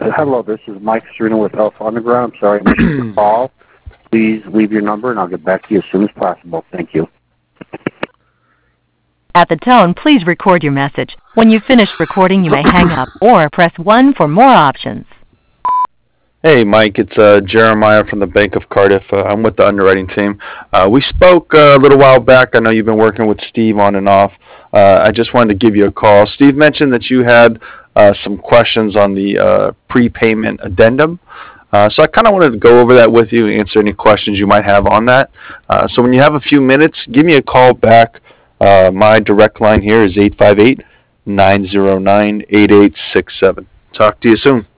Hello, this is Mike Serino with Alpha Underground. I'm sorry I missed your call. Please leave your number, and I'll get back to you as soon as possible. Thank you. At the tone, please record your message. When you've finished recording, you may hang up or press 1 for more options. Hey, Mike, it's Jeremiah from the Bank of Cardiff. I'm with the underwriting team. We spoke a little while back. I know you've been working with Steve on and off. I just wanted to give you a call. Steve mentioned that you had some questions on the prepayment addendum. So I kind of wanted to go over that with you, answer any questions you might have on that. So when you have a few minutes, give me a call back. My direct line here is 858-909-8867. Talk to you soon.